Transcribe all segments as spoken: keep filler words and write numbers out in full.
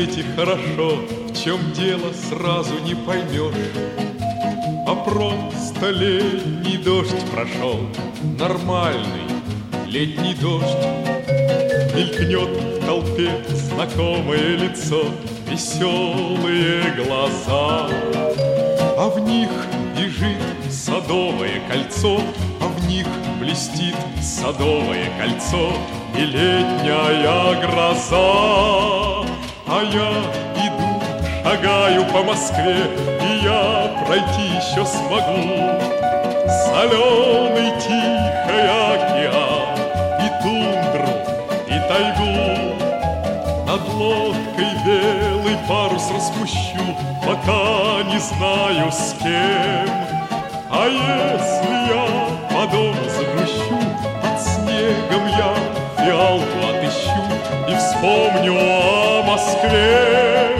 свете хорошо, в чем дело сразу не поймешь. А просто летний дождь прошел, нормальный летний дождь. Мелькнет в толпе знакомое лицо, веселые глаза, а в них бежит садовое кольцо, а в них блестит садовое кольцо и летняя гроза. А я иду, шагаю по Москве, и я пройти еще смогу соленый тихий океан и тундру, и тайгу. Над лодкой белый парус распущу, пока не знаю с кем. А если я по дому загрущу, под снегом я фиалку отыщу и вспомню о Москве.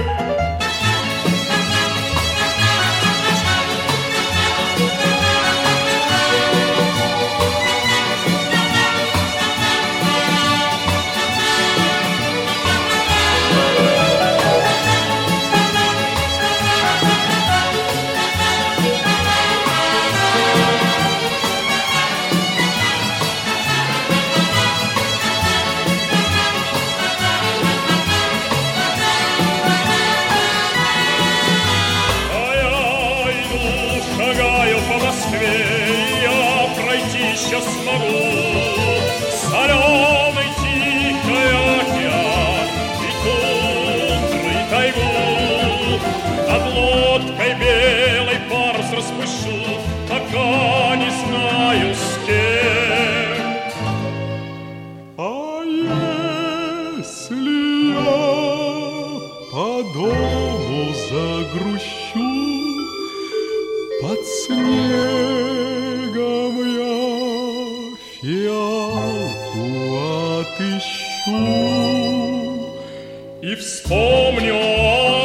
Еще смогу соленый тихий океан и тундры, и тайгу. Над лодкой белый парус распущу, пока не знаю с кем. А если я по дому загрущу, под снегом я фиалку отыщу и вспомню